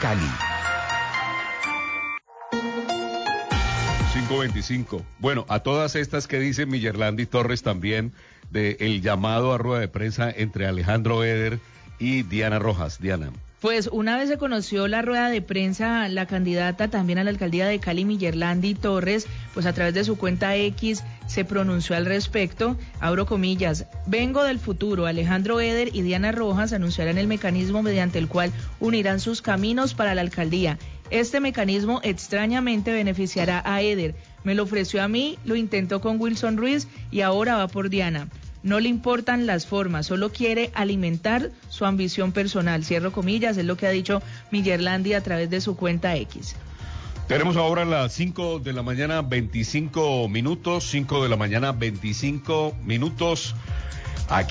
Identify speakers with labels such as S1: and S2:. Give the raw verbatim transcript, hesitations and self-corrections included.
S1: Cali.
S2: cinco veinticinco. Bueno, a todas estas que dice Millerlandi Torres también, de el llamado a rueda de prensa entre Alejandro Eder y Diana Rojas. Diana.
S3: Pues una vez se conoció la rueda de prensa, la candidata también a la alcaldía de Cali, Millerlandi Torres, pues a través de su cuenta X se pronunció al respecto. Abro comillas: vengo del futuro. Alejandro Eder y Diana Rojas anunciarán el mecanismo mediante el cual unirán sus caminos para la alcaldía. Este mecanismo extrañamente beneficiará a Eder. Me lo ofreció a mí, lo intentó con Wilson Ruiz y ahora va por Diana. No le importan las formas, solo quiere alimentar su ambición personal. Cierro comillas, es lo que ha dicho Millerlandi a través de su cuenta X.
S2: Tenemos ahora las cinco de la mañana, veinticinco minutos, cinco de la mañana, veinticinco minutos. Aquí